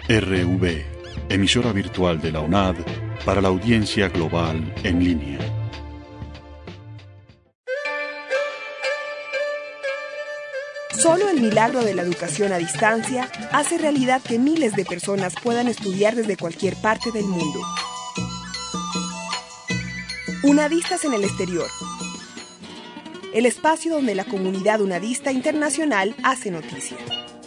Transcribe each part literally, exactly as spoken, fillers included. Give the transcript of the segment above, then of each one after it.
R V, emisora virtual de la UNAD para la audiencia global en línea. Solo el milagro de la educación a distancia hace realidad que miles de personas puedan estudiar desde cualquier parte del mundo. UNADistas en el exterior. El espacio donde la comunidad unadista internacional hace noticia.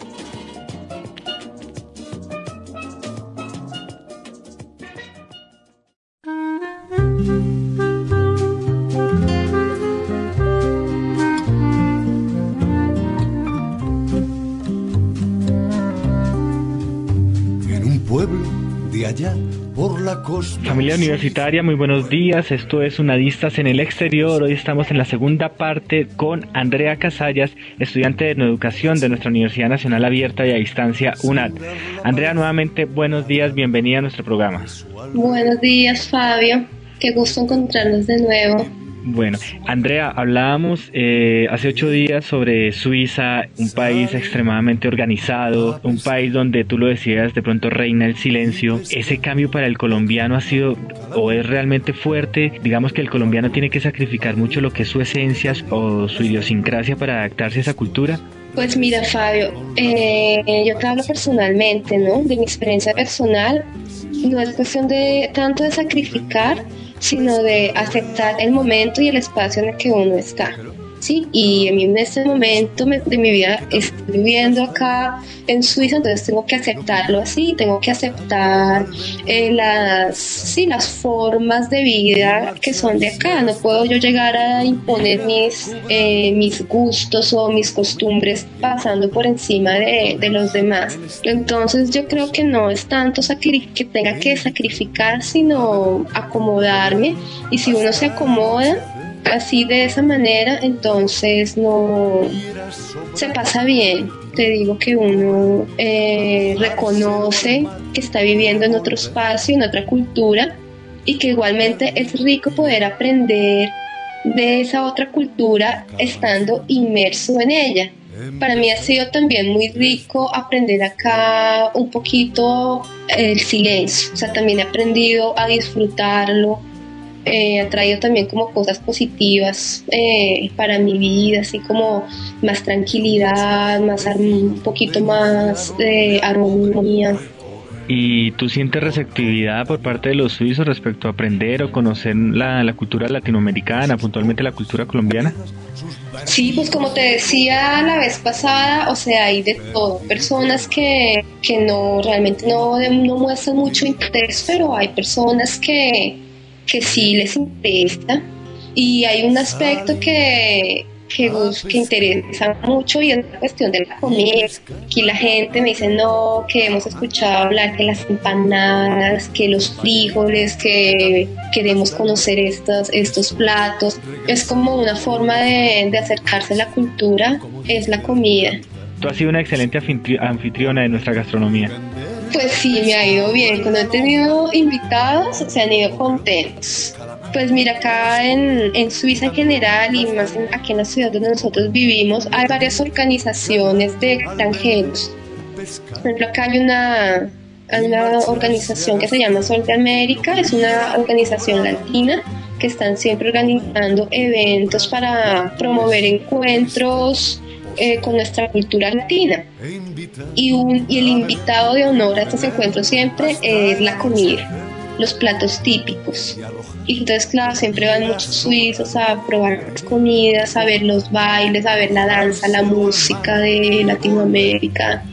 Allá por la costa. Familia universitaria, muy buenos días. Esto es UNADistas en el exterior. Hoy estamos en la segunda parte con Andrea Casallas, estudiante de Educación de nuestra Universidad Nacional Abierta y a Distancia UNAD. Andrea, nuevamente buenos días, bienvenida a nuestro programa. Buenos días, Fabio. Qué gusto encontrarnos de nuevo. Bueno, Andrea, hablábamos eh, hace ocho días sobre Suiza, un país extremadamente organizado, un país donde tú lo decías, de pronto reina el silencio. ¿Ese cambio para el colombiano ha sido o es realmente fuerte? Digamos que el colombiano tiene que sacrificar mucho lo que es su esencia o su idiosincrasia para adaptarse a esa cultura. Pues mira, Fabio, eh, yo te hablo personalmente, ¿no? De mi experiencia personal, no es cuestión de tanto de sacrificar, sino de aceptar el momento y el espacio en el que uno está, ¿sí? Y a mí en este momento de mi vida estoy viviendo acá en Suiza, entonces tengo que aceptarlo así, tengo que aceptar eh, las, sí, las formas de vida que son de acá. No puedo yo llegar a imponer mis, eh, mis gustos o mis costumbres pasando por encima de, de los demás. Entonces yo creo que no es tanto sacri- que tenga que sacrificar, sino acomodarme, y si uno se acomoda así de esa manera, entonces no se pasa bien. Te digo que uno eh, reconoce que está viviendo en otro espacio, en otra cultura, y que igualmente es rico poder aprender de esa otra cultura estando inmerso en ella. Para mí ha sido también muy rico aprender acá un poquito el silencio, o sea, también he aprendido a disfrutarlo. Eh, ha traído también como cosas positivas eh, para mi vida, así como más tranquilidad, más un poquito más de armonía. ¿Y tú sientes receptividad por parte de los suizos respecto a aprender o conocer la, la cultura latinoamericana, puntualmente la cultura colombiana? Sí, pues como te decía la vez pasada, o sea, hay de todo, personas que, que no realmente no, no muestran mucho interés, pero hay personas que que sí les interesa, y hay un aspecto que, que, que interesa mucho, y es la cuestión de la comida. Aquí la gente me dice no, que hemos escuchado hablar que las empanadas, que los frijoles, que queremos conocer estos, estos platos. Es como una forma de, de acercarse a la cultura, es la comida. Tú has sido una excelente anfitriona de nuestra gastronomía. Pues sí, me ha ido bien. Cuando he tenido invitados, se han ido contentos. Pues mira, acá en, en Suiza en general, y más en, aquí en la ciudad donde nosotros vivimos, hay varias organizaciones de extranjeros. Por ejemplo, acá hay una, hay una organización que se llama Sol de América, es una organización latina que están siempre organizando eventos para promover encuentros Eh, con nuestra cultura latina, y, un, y el invitado de honor a estos encuentros siempre es la comida, los platos típicos. Y entonces claro, siempre van muchos suizos a probar las comidas, a ver los bailes, a ver la danza, la música de Latinoamérica,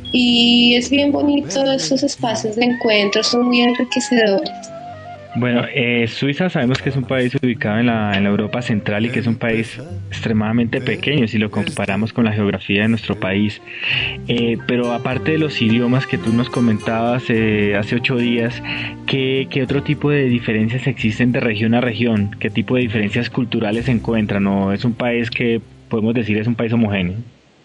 y es bien bonito. Estos espacios de encuentro son muy enriquecedores. Bueno, eh, Suiza sabemos que es un país ubicado en la, en la Europa central, y que es un país extremadamente pequeño si lo comparamos con la geografía de nuestro país. Eh, pero aparte de los idiomas que tú nos comentabas eh, hace ocho días, ¿qué, ¿qué otro tipo de diferencias existen de región a región? ¿Qué tipo de diferencias culturales se encuentran? ¿O es un país que podemos decir es un país homogéneo?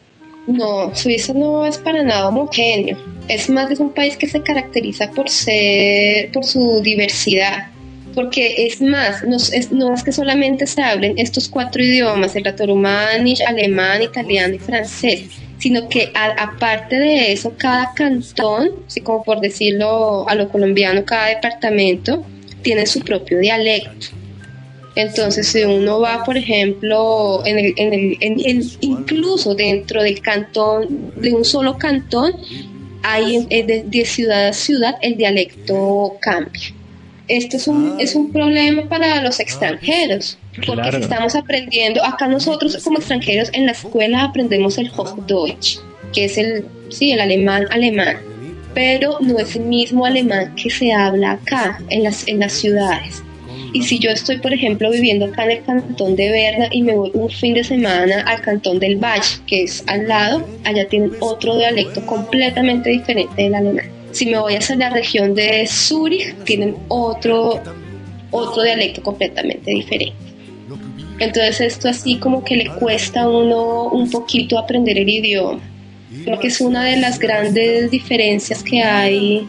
No, Suiza no es para nada homogéneo. Es más, es un país que se caracteriza por ser, por su diversidad. Porque es más, no es, no es que solamente se hablen estos cuatro idiomas, el ratoromanisch, alemán, italiano y francés, sino que a, aparte de eso, cada cantón, así como por decirlo a lo colombiano, cada departamento tiene su propio dialecto. Entonces, si uno va, por ejemplo, en el, en el, en, en, incluso dentro del cantón, de un solo cantón, hay de, de ciudad a ciudad el dialecto cambia. Esto es un, es un problema para los extranjeros, porque claro, si estamos aprendiendo, acá nosotros como extranjeros en la escuela aprendemos el Hochdeutsch, que es el, sí, el alemán alemán, pero no es el mismo alemán que se habla acá en las, en las ciudades. Y si yo estoy, por ejemplo, viviendo acá en el cantón de Berna y me voy un fin de semana al cantón del Valle, que es al lado, allá tienen otro dialecto completamente diferente del alemán. Si me voy hacia la región de Zúrich, tienen otro, otro dialecto completamente diferente. Entonces esto así como que le cuesta a uno un poquito aprender el idioma. Creo que es una de las grandes diferencias que hay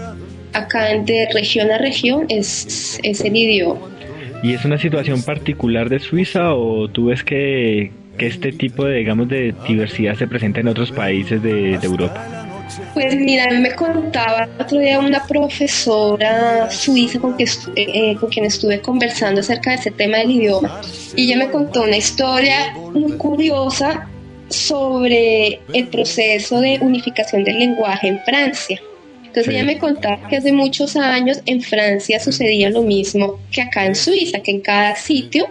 acá de región a región, es, es el idioma. ¿Y es una situación particular de Suiza o tú ves que, que este tipo de, digamos, de diversidad se presenta en otros países de, de Europa? Pues mira, me contaba el otro día una profesora suiza con, que estu- eh, con quien estuve conversando acerca de ese tema del idioma, y ella me contó una historia muy curiosa sobre el proceso de unificación del lenguaje en Francia. Entonces sí, ella me contaba que hace muchos años en Francia sucedía lo mismo que acá en Suiza, que en cada sitio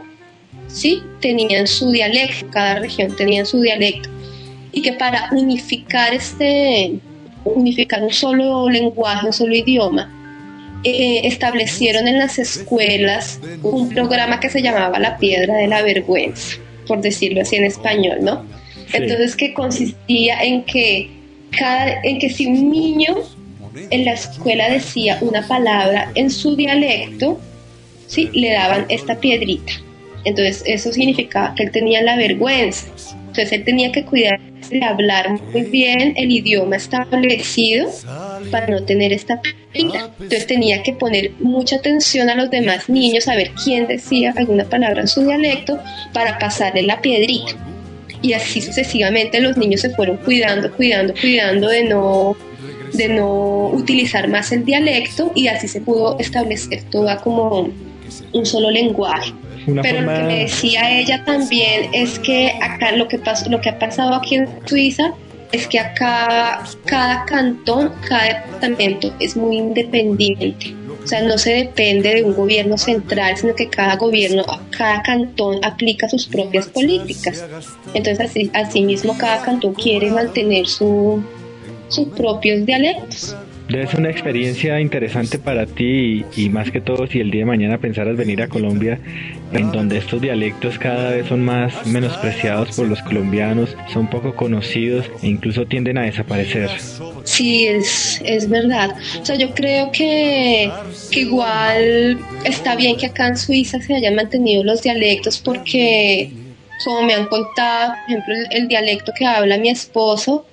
sí tenían su dialecto, cada región tenía su dialecto, y que para unificar este unificar un solo lenguaje, un solo idioma, eh, establecieron en las escuelas un programa que se llamaba la piedra de la vergüenza, por decirlo así en español, ¿no? Sí. Entonces, que consistía en que cada, en que si un niño en la escuela decía una palabra en su dialecto, sí, le daban esta piedrita. Entonces eso significaba que él tenía la vergüenza. Entonces él tenía que cuidar de hablar muy bien el idioma establecido para no tener esta piedrita. Entonces tenía que poner mucha atención a los demás niños, a ver quién decía alguna palabra en su dialecto para pasarle la piedrita. Y así sucesivamente los niños se fueron cuidando, cuidando, cuidando de no... de no utilizar más el dialecto, y así se pudo establecer toda como un solo lenguaje. Una Pero forma... lo que me decía ella también es que acá lo que pasó, lo que ha pasado aquí en Suiza es que acá cada cantón, cada departamento es muy independiente. O sea, no se depende de un gobierno central, sino que cada gobierno, cada cantón aplica sus propias políticas. Entonces así, así mismo cada cantón quiere mantener su sus propios dialectos. Debe ser una experiencia interesante para ti y, y más que todo si el día de mañana pensaras venir a Colombia, en donde estos dialectos cada vez son más menospreciados por los colombianos, son poco conocidos e incluso tienden a desaparecer. Sí, es, es verdad. O sea, yo creo que, que igual está bien que acá en Suiza se hayan mantenido los dialectos, porque como me han contado, por ejemplo, el, el dialecto que habla mi esposo,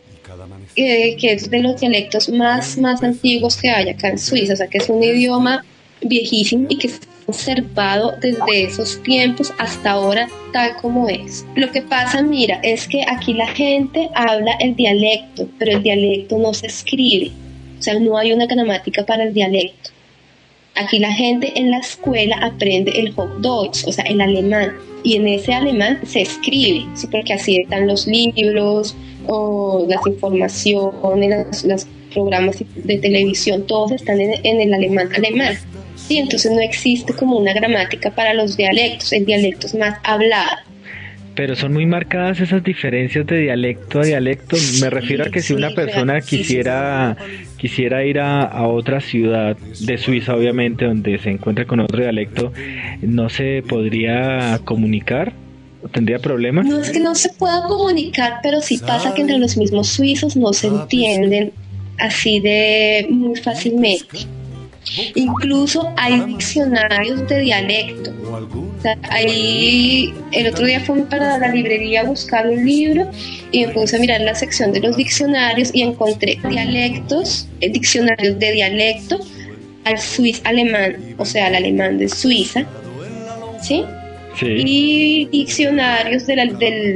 Eh, que es de los dialectos más, más antiguos que hay acá en Suiza, o sea que es un idioma viejísimo y que se ha conservado desde esos tiempos hasta ahora tal como es. Lo que pasa, mira, es que aquí la gente habla el dialecto, pero el dialecto no se escribe, o sea, no hay una gramática para el dialecto. Aquí la gente en la escuela aprende el Hochdeutsch, o sea, el alemán, y en ese alemán se escribe, ¿sí? Porque así están los libros o las informaciones, los, los programas de televisión, todos están en, en el alemán alemán. Sí, entonces no existe como una gramática para los dialectos, el dialecto es más hablado. Pero son muy marcadas esas diferencias de dialecto a dialecto. Me sí, refiero a que si sí, una persona sí, quisiera sí, sí. quisiera ir a, a otra ciudad de Suiza, obviamente, donde se encuentre con otro dialecto, ¿no se podría comunicar? ¿Tendría problemas? No es que no se pueda comunicar, pero sí pasa que entre los mismos suizos no se entienden así de muy fácilmente. Incluso hay diccionarios de dialecto. O sea, ahí, el otro día fui para la librería a buscar un libro y me puse a mirar la sección de los diccionarios y encontré dialectos, eh, diccionarios de dialecto al suizo alemán, o sea, al alemán de Suiza, ¿sí? Sí. Y diccionarios de la, del,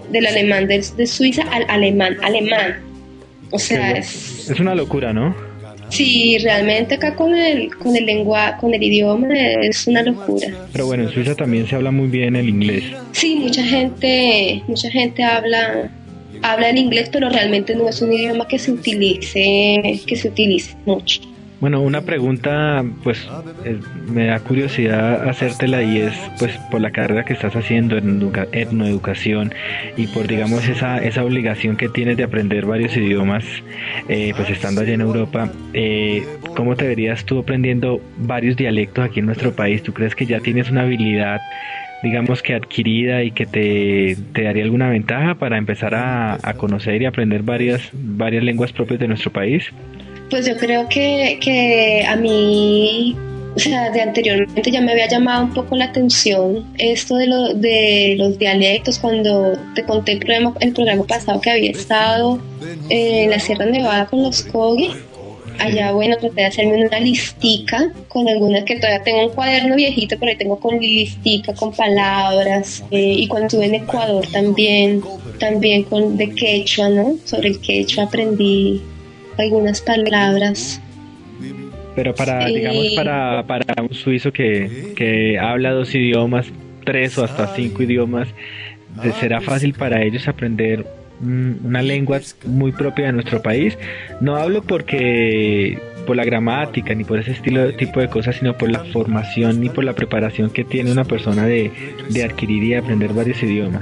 del alemán de, de Suiza al alemán alemán. O sea, es, es una locura, ¿no? Sí, realmente acá con el con el lengua, con el idioma es una locura. Pero bueno, en Suiza también se habla muy bien el inglés. Sí, mucha gente, mucha gente habla habla el inglés, pero realmente no es un idioma que se utilice, que se utilice mucho. Bueno, una pregunta, pues eh, me da curiosidad hacértela, y es, pues, por la carrera que estás haciendo en educa- etnoeducación y por, digamos, esa esa obligación que tienes de aprender varios idiomas, eh, pues estando allá en Europa, eh, ¿cómo te verías tú aprendiendo varios dialectos aquí en nuestro país? ¿Tú crees que ya tienes una habilidad, digamos, que adquirida y que te, te daría alguna ventaja para empezar a, a conocer y aprender varias varias lenguas propias de nuestro país? Pues yo creo que, que a mí, o sea, de anteriormente ya me había llamado un poco la atención esto de, lo, de los dialectos. Cuando te conté el programa, el programa pasado que había estado en la Sierra Nevada con los Kogi, allá, bueno, traté de hacerme una listica con algunas, que todavía tengo un cuaderno viejito, pero ahí tengo con listica, con palabras, eh, y cuando estuve en Ecuador también, también con de quechua, ¿no? Sobre el quechua aprendí algunas palabras. Pero para, digamos, para, para un suizo que, que habla dos idiomas, tres o hasta cinco idiomas, ¿será fácil para ellos aprender una lengua muy propia de nuestro país? No hablo porque por la gramática ni por ese estilo tipo de cosas, sino por la formación y por la preparación que tiene una persona de, de adquirir y aprender varios idiomas.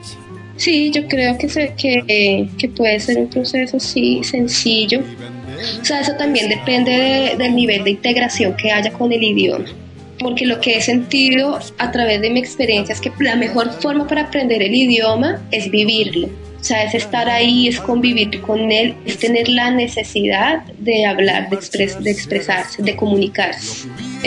Sí, yo creo que, se, que, que puede ser un proceso sí sencillo. O sea, eso también depende de, del nivel de integración que haya con el idioma. Porque lo que he sentido a través de mi experiencia es que la mejor forma para aprender el idioma es vivirlo. O sea, es estar ahí, es convivir con él, es tener la necesidad de hablar, de, expres, de expresarse, de comunicarse.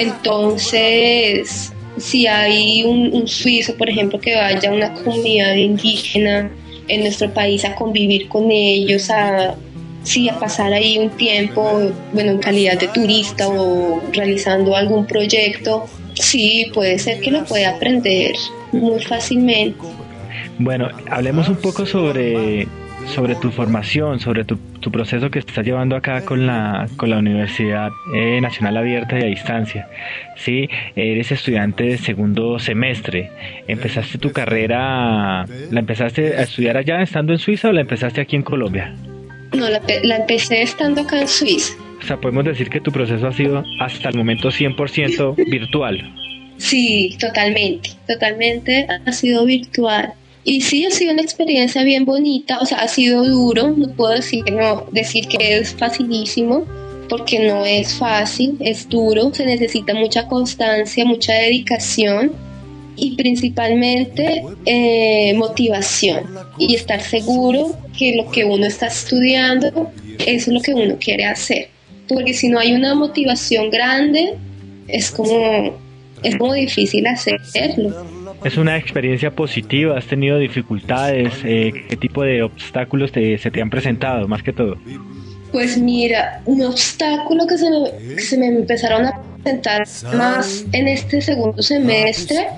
Entonces, si hay un, un suizo, por ejemplo, que vaya a una comunidad indígena en nuestro país a convivir con ellos, a, sí, a pasar ahí un tiempo, bueno, en calidad de turista o realizando algún proyecto, sí, puede ser que lo pueda aprender muy fácilmente. Bueno, hablemos un poco sobre, sobre tu formación, sobre tu, tu proceso que estás llevando acá con la, con la Universidad eh, Nacional Abierta y a Distancia. Sí, eres estudiante de segundo semestre. ¿Empezaste tu carrera, la empezaste a estudiar allá estando en Suiza o la empezaste aquí en Colombia? No, la, la empecé estando acá en Suiza. O sea, podemos decir que tu proceso ha sido hasta el momento cien por ciento virtual. Sí, totalmente, totalmente ha sido virtual. Y sí, ha sido una experiencia bien bonita, o sea, ha sido duro, no puedo decir, no, decir que es facilísimo, porque no es fácil, es duro, se necesita mucha constancia, mucha dedicación y principalmente eh, motivación y estar seguro que lo que uno está estudiando es lo que uno quiere hacer, porque si no hay una motivación grande, es como, es como difícil hacerlo. ¿Es una experiencia positiva? ¿Has tenido dificultades? Eh, ¿Qué tipo de obstáculos te, se te han presentado, más que todo? Pues mira, un obstáculo que se me, que se me empezaron a presentar más en este segundo semestre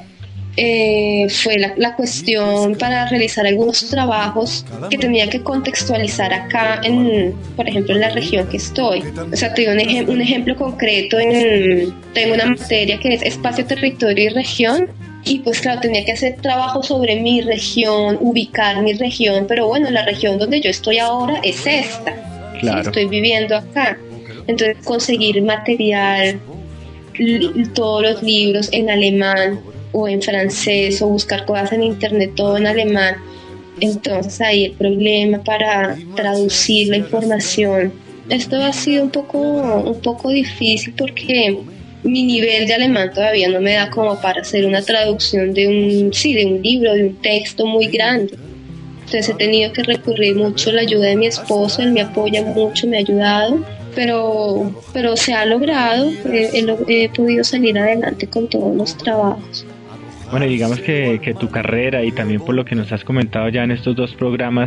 eh, fue la, la cuestión para realizar algunos trabajos que tenía que contextualizar acá, en, por ejemplo, en la región que estoy. O sea, te doy un, ejem- un ejemplo concreto. En, tengo una materia que es espacio, territorio y región. Y pues claro, tenía que hacer trabajo sobre mi región, ubicar mi región, pero bueno, la región donde yo estoy ahora es esta, claro. ¿sí? Estoy viviendo acá. Entonces conseguir material, li- todos los libros en alemán o en francés, o buscar cosas en internet todo en alemán. Entonces ahí el problema para traducir la información. Esto ha sido un poco, un poco difícil porque mi nivel de alemán todavía no me da como para hacer una traducción de un, sí, de un libro, de un texto muy grande. Entonces he tenido que recurrir mucho a la ayuda de mi esposo, él me apoya mucho, me ha ayudado, pero, pero se ha logrado, he, he, he podido salir adelante con todos los trabajos. Bueno, y digamos que, que tu carrera, y también por lo que nos has comentado ya en estos dos programas,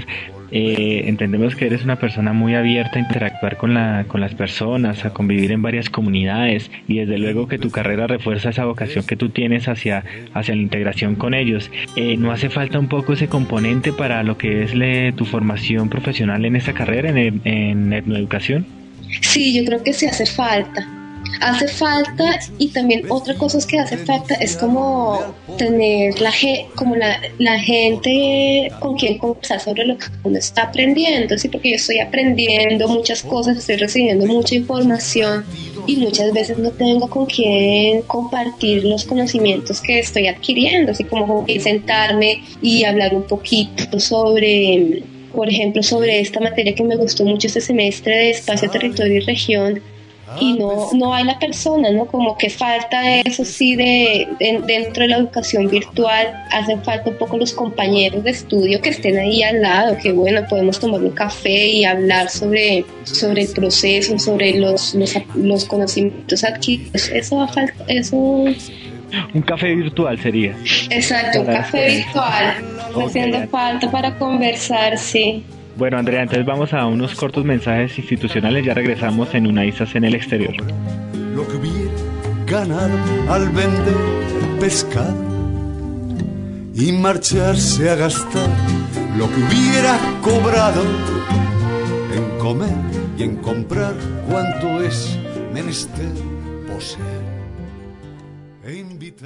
Eh, entendemos que eres una persona muy abierta a interactuar con, la, con las personas, a convivir en varias comunidades, y desde luego que tu carrera refuerza esa vocación que tú tienes hacia, hacia la integración con ellos. Eh, ¿No hace falta un poco ese componente para lo que es le, tu formación profesional en esta carrera, en, en etnoeducación? Sí, yo creo que sí hace falta. Hace falta, y también otra cosa que hace falta es como tener la, como la, la gente con quien conversar sobre lo que uno está aprendiendo, ¿sí? Porque yo estoy aprendiendo muchas cosas, estoy recibiendo mucha información y muchas veces no tengo con quien compartir los conocimientos que estoy adquiriendo, así como sentarme y hablar un poquito sobre, por ejemplo, sobre esta materia que me gustó mucho este semestre de espacio, territorio y región. Y no, no hay la persona, ¿no? Como que falta eso sí de, de dentro de la educación virtual, hacen falta un poco los compañeros de estudio que estén ahí al lado, que bueno, podemos tomar un café y hablar sobre, sobre el proceso, sobre los, los, los conocimientos adquiridos. Eso va a falta, eso... Un café virtual sería. Exacto, un café virtual, okay. Haciendo falta para conversar, sí. Bueno, Andrea, entonces vamos a unos cortos mensajes institucionales, ya regresamos en UNAISAS en el exterior. Lo que hubiera ganado al vender el pescado y marcharse a gastar lo que hubiera cobrado en comer y en comprar cuanto es menester poseer e invitar.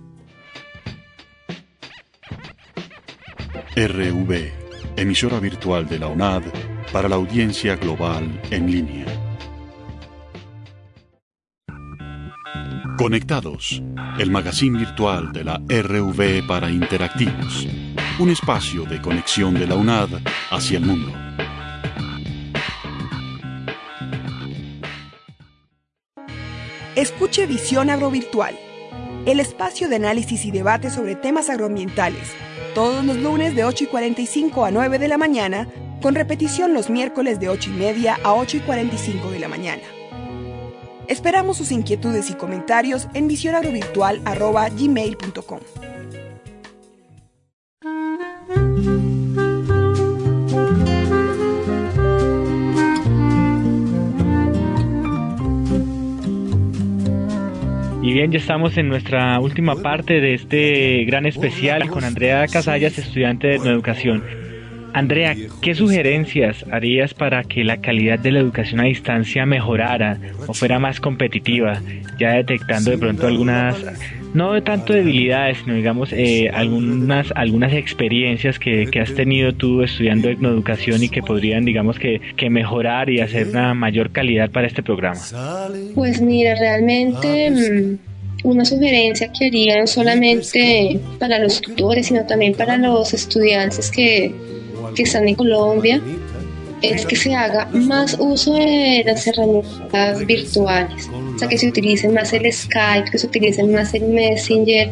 R V, emisora virtual de la UNAD para la audiencia global en línea. Conectados, el magazine virtual de la R V para interactivos, un espacio de conexión de la UNAD hacia el mundo. Escuche Visión Agrovirtual, el espacio de análisis y debate sobre temas agroambientales, todos los lunes de ocho y cuarenta y cinco a nueve de la mañana, con repetición los miércoles de ocho y media a ocho y cuarenta y cinco de la mañana. Esperamos sus inquietudes y comentarios en visionagrovirtual arroba gmail punto com. Y bien, ya estamos en nuestra última parte de este gran especial con Andrea Casallas, estudiante de etnoeducación. Andrea, ¿qué sugerencias harías para que la calidad de la educación a distancia mejorara o fuera más competitiva? Ya detectando de pronto algunas, no tanto debilidades, sino digamos eh, algunas algunas experiencias que, que has tenido tú estudiando etnoeducación y que podrían, digamos, que, que mejorar y hacer una mayor calidad para este programa. Pues mira, realmente mmm, una sugerencia que haría no solamente para los tutores, sino también para los estudiantes que que están en Colombia, es que se haga más uso de las herramientas virtuales, o sea, que se utilice más el Skype, que se utilice más el Messenger,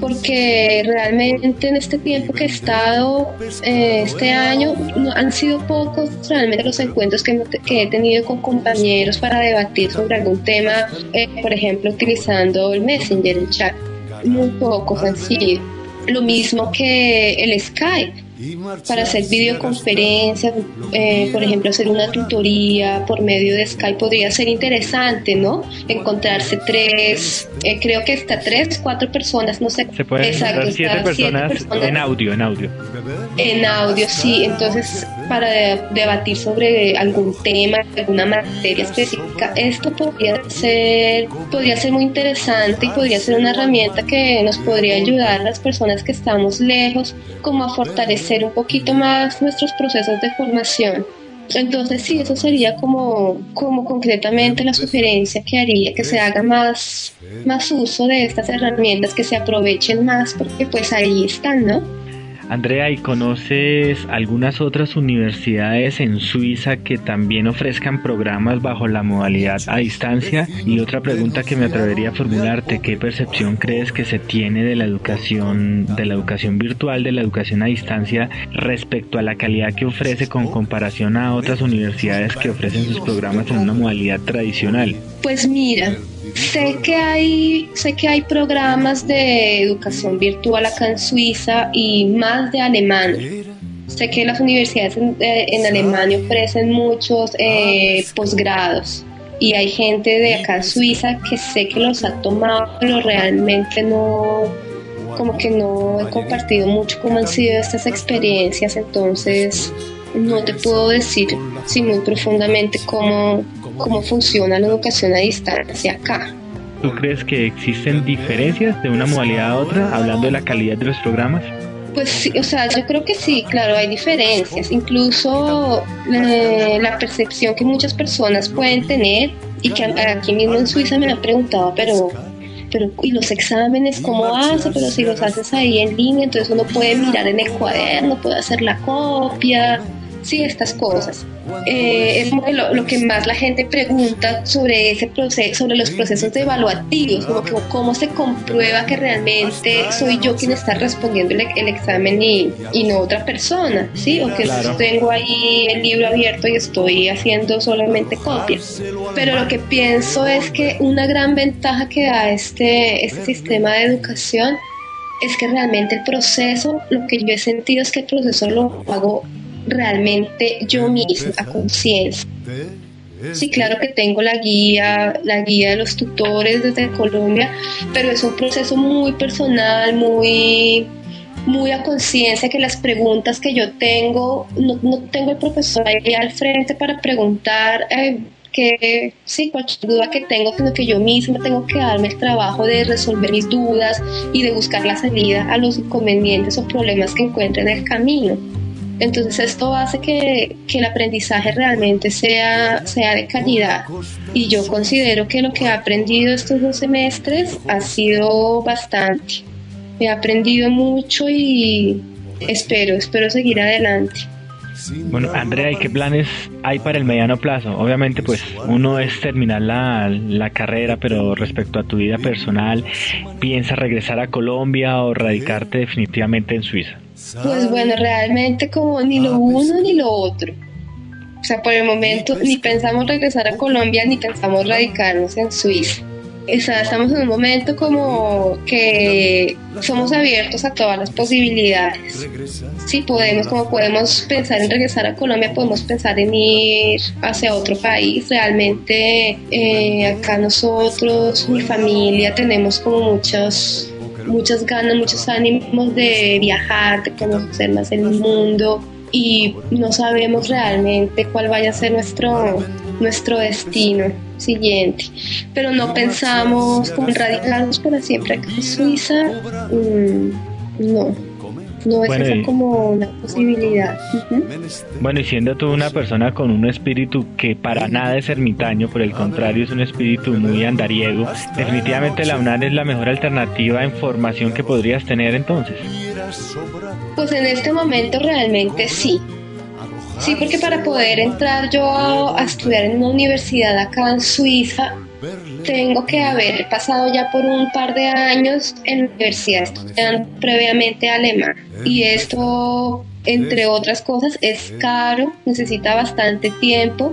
porque realmente en este tiempo que he estado, eh, este año, no, han sido pocos realmente los encuentros que, que he tenido con compañeros para debatir sobre algún tema, eh, por ejemplo, utilizando el Messenger, el chat, muy pocos han sido. Lo mismo que el Skype, para hacer videoconferencias, eh, por ejemplo, hacer una tutoría por medio de Skype podría ser interesante, ¿no? Encontrarse tres, eh, creo que hasta tres, cuatro personas, no sé. Se pueden encontrar siete personas, siete personas en audio, en audio. En audio, sí. Entonces, para de, debatir sobre algún tema, alguna materia específica, esto podría ser, podría ser muy interesante y podría ser una herramienta que nos podría ayudar a las personas que estamos lejos, como a fortalecer un poquito más nuestros procesos de formación. Entonces sí, eso sería como, como concretamente la sugerencia que haría, que se haga más, más uso de estas herramientas, que se aprovechen más, porque pues ahí están, ¿no? Andrea, ¿y conoces algunas otras universidades en Suiza que también ofrezcan programas bajo la modalidad a distancia? Y otra pregunta que me atrevería a formularte, ¿qué percepción crees que se tiene de la educación, de la educación virtual, de la educación a distancia respecto a la calidad que ofrece con comparación a otras universidades que ofrecen sus programas en una modalidad tradicional? Pues mira, Sé que hay, sé que hay programas de educación virtual acá en Suiza y más de alemán. Sé que las universidades en, en Alemania ofrecen muchos eh, posgrados y hay gente de acá en Suiza que sé que los ha tomado, pero realmente no, como que no he compartido mucho cómo han sido estas experiencias, entonces no te puedo decir sí, muy profundamente cómo, cómo funciona la educación a distancia acá. ¿Tú crees que existen diferencias de una modalidad a otra, hablando de la calidad de los programas? Pues sí, o sea, yo creo que sí, claro, hay diferencias. Incluso eh, la percepción que muchas personas pueden tener y que aquí mismo en Suiza me han preguntado, pero, pero ¿y los exámenes cómo haces? Pero si los haces ahí en línea, entonces uno puede mirar en el cuaderno, puede hacer la copia, sí, estas cosas. Eh, es lo, lo que más la gente pregunta sobre ese proceso, sobre los procesos evaluativos, como que cómo se comprueba que realmente soy yo quien está respondiendo el, el examen y, y no otra persona, ¿sí? O que claro, tengo ahí el libro abierto y estoy haciendo solamente copias. Pero lo que pienso es que una gran ventaja que da este, este sistema de educación es que realmente el proceso, lo que yo he sentido es que el proceso lo hago realmente yo misma, a conciencia. Sí, claro que tengo la guía, la guía de los tutores desde Colombia, pero es un proceso muy personal, muy, muy a conciencia, que las preguntas que yo tengo, no, no tengo el profesor ahí al frente para preguntar eh, que sí, cualquier duda que tengo, sino que yo misma tengo que darme el trabajo de resolver mis dudas y de buscar la salida a los inconvenientes o problemas que encuentre en el camino. Entonces esto hace que, que el aprendizaje realmente sea, sea de calidad, y yo considero que lo que he aprendido estos dos semestres ha sido bastante. He aprendido mucho y espero, espero seguir adelante. Bueno, Andrea, ¿y qué planes hay para el mediano plazo? Obviamente, pues uno es terminar la, la carrera, pero respecto a tu vida personal, ¿piensas regresar a Colombia o radicarte definitivamente en Suiza? Pues bueno, realmente como ni lo uno ni lo otro. O sea, por el momento ni pensamos regresar a Colombia ni pensamos radicarnos en Suiza. O sea, estamos en un momento como que somos abiertos a todas las posibilidades. Si podemos, como podemos pensar en regresar a Colombia, podemos pensar en ir hacia otro país. Realmente eh, acá nosotros, mi familia, tenemos como muchos... muchas ganas, muchos ánimos de viajar, de conocer más el mundo, y no sabemos realmente cuál vaya a ser nuestro, nuestro destino siguiente, pero no pensamos como en radicarnos para siempre acá en Suiza. mm, no No es bueno, esa como una posibilidad. Uh-huh. Bueno, y siendo tú una persona con un espíritu que para nada es ermitaño, por el contrario es un espíritu muy andariego, definitivamente la UNAD es la mejor alternativa en formación que podrías tener entonces. Pues en este momento realmente sí. Sí, porque para poder entrar yo a, a estudiar en una universidad acá en Suiza, tengo que haber pasado ya por un par de años en la universidad estudiando previamente alemán, y esto, entre otras cosas, es caro, necesita bastante tiempo,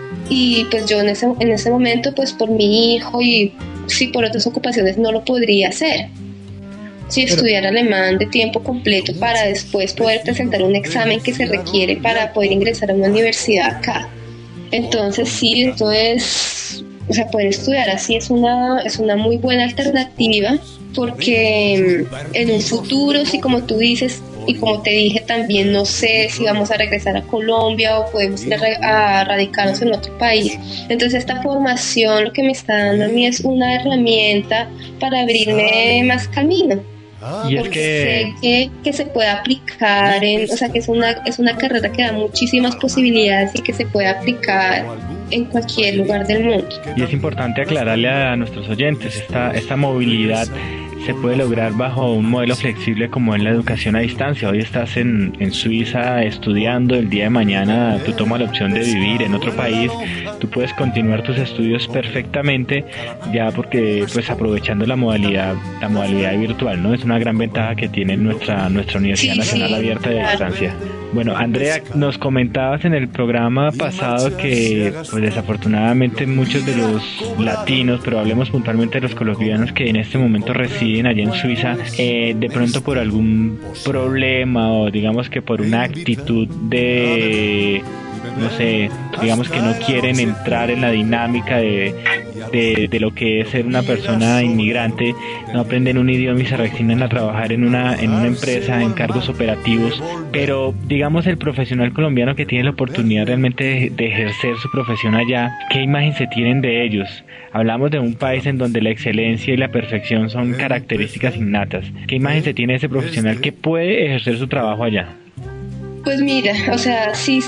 y pues yo en ese, en ese momento, pues por mi hijo y sí, por otras ocupaciones no lo podría hacer. Sí, estudiar alemán de tiempo completo para después poder presentar un examen que se requiere para poder ingresar a una universidad acá. Entonces sí, esto es... O sea, poder estudiar así es una, es una muy buena alternativa, porque en un futuro, sí, como tú dices, y como te dije también, no sé si vamos a regresar a Colombia o podemos ir a, a radicarnos en otro país. Entonces esta formación lo que me está dando a mí es una herramienta para abrirme más camino. Y es porque que... sé que, que se puede aplicar en, o sea, que es una, es una carrera que da muchísimas posibilidades y que se puede aplicar en cualquier lugar del mundo. Y es importante aclararle a nuestros oyentes, esta, esta movilidad se puede lograr bajo un modelo flexible como es la educación a distancia. Hoy estás en, en Suiza estudiando, el día de mañana tú tomas la opción de vivir en otro país, tú puedes continuar tus estudios perfectamente, ya porque pues aprovechando la modalidad la modalidad virtual, ¿no? Es una gran ventaja que tiene nuestra nuestra Universidad sí, Nacional sí, Abierta de claro. Distancia. Bueno, Andrea, nos comentabas en el programa pasado que pues desafortunadamente muchos de los latinos, pero hablemos puntualmente de los colombianos que en este momento residen allá en Suiza, eh, de pronto por algún problema o digamos que por una actitud de, no sé, digamos que no quieren entrar en la dinámica de, de, de lo que es ser una persona inmigrante, no aprenden un idioma y se resignan a trabajar en una, en una empresa en cargos operativos, pero digamos el profesional colombiano que tiene la oportunidad realmente de, de ejercer su profesión allá, ¿qué imagen se tienen de ellos? Hablamos de un país en donde la excelencia y la perfección son características innatas. ¿Qué imagen se tiene de ese profesional que puede ejercer su trabajo allá? Pues mira, o sea, sí,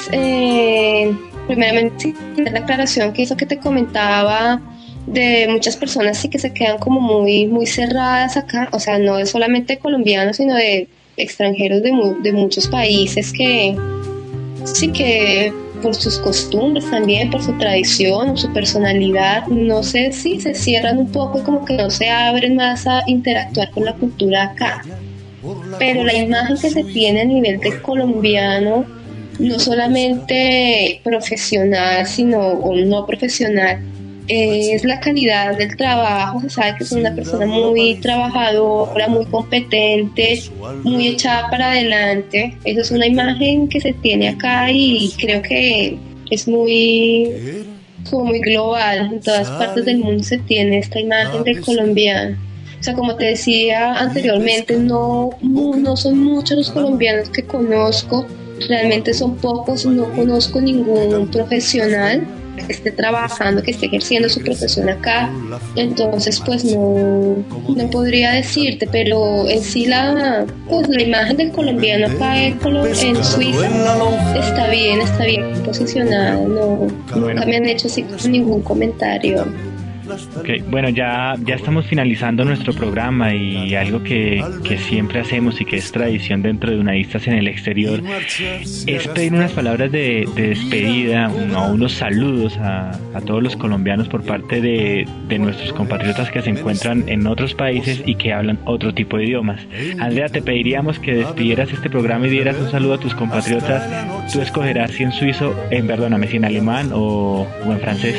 eh, primeramente sí, la aclaración que hizo que te comentaba de muchas personas sí que se quedan como muy, muy cerradas acá, o sea, no es solamente colombianos, sino de extranjeros de, mu- de muchos países que sí que por sus costumbres también, por su tradición, su personalidad, no sé si se cierran un poco y como que no se abren más a interactuar con la cultura acá. Pero la imagen que se tiene a nivel de colombiano, no solamente profesional, sino o no profesional, eh, es la calidad del trabajo. Se sabe que es una persona muy trabajadora, muy competente, muy echada para adelante. Eso es una imagen que se tiene acá y creo que es muy, como muy global. En todas partes del mundo se tiene esta imagen del colombiano. O sea, como te decía anteriormente, no, no son muchos los colombianos que conozco, realmente son pocos, no conozco ningún profesional que esté trabajando, que esté ejerciendo su profesión acá, entonces pues no, no podría decirte, pero en sí la, pues, la imagen del colombiano acá en, Colo- en Suiza está bien, está bien posicionada, no, nunca me han hecho así ningún comentario. Okay, bueno, ya, ya estamos finalizando nuestro programa y algo que, que siempre hacemos y que es tradición dentro de Unadistas en el Exterior es pedir unas palabras de, de despedida, uno, unos saludos a, a todos los colombianos por parte de, de nuestros compatriotas que se encuentran en otros países y que hablan otro tipo de idiomas. Andrea, te pediríamos que despidieras este programa y dieras un saludo a tus compatriotas. Tú escogerás si en suizo, en, perdóname, si en alemán o, o en francés.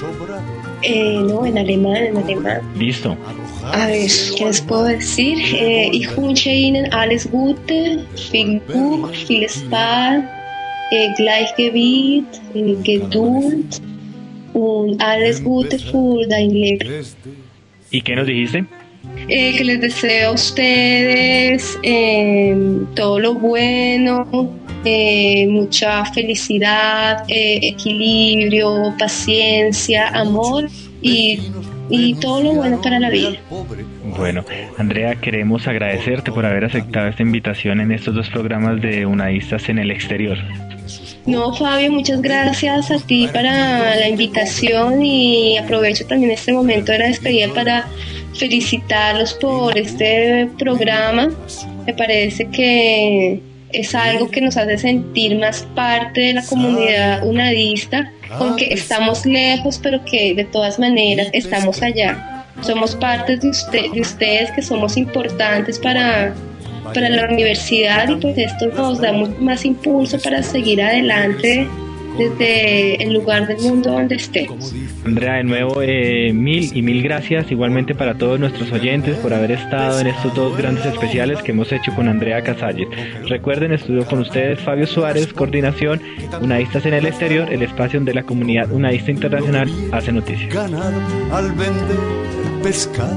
Eh, no, en alemán, en alemán. Listo. A ver, ¿qué les puedo decir? Eh, ich wünsche Ihnen alles Gute, viel Glück, viel Spaß, eh, Gleichgewicht, eh, Geduld und alles Gute für dein Leben. ¿Y qué nos dijiste? Eh, que les deseo a ustedes eh, todo lo bueno, eh, mucha felicidad, eh, equilibrio, paciencia, amor y, y todo lo bueno para la vida. Bueno, Andrea, queremos agradecerte por haber aceptado esta invitación en estos dos programas de Unadistas en el Exterior. No, Fabio, muchas gracias a ti para la invitación y aprovecho también este momento de la despedida para felicitarlos por este programa. Me parece que es algo que nos hace sentir más parte de la comunidad unadista, aunque estamos lejos, pero que de todas maneras estamos allá. Somos parte de, usted, de ustedes, que somos importantes para, para la universidad, y pues esto nos da más impulso para seguir adelante desde el lugar del mundo donde estemos. Andrea, de nuevo, eh, mil y mil gracias igualmente para todos nuestros oyentes por haber estado en estos dos grandes especiales que hemos hecho con Andrea Casale. Recuerden, estudió con ustedes Fabio Suárez, coordinación Unadistas en el Exterior, el espacio donde la comunidad unadista internacional hace noticias. Ganar al vender pescado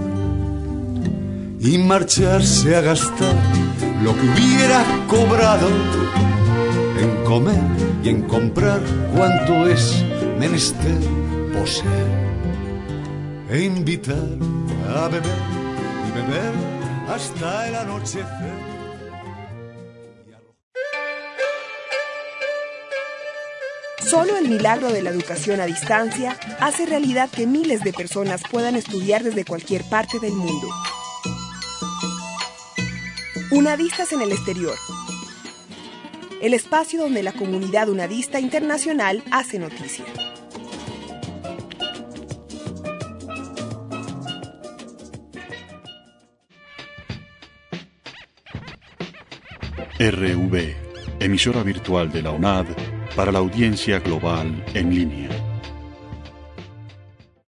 y marcharse a gastar lo que hubiera cobrado en comer y en comprar cuanto es menester poseer, e invitar a beber y beber hasta el anochecer. Solo el milagro de la educación a distancia hace realidad que miles de personas puedan estudiar desde cualquier parte del mundo. Unadistas en el Exterior. El espacio donde la comunidad unadista internacional hace noticia. R V emisora virtual de la UNAD para la audiencia global en línea.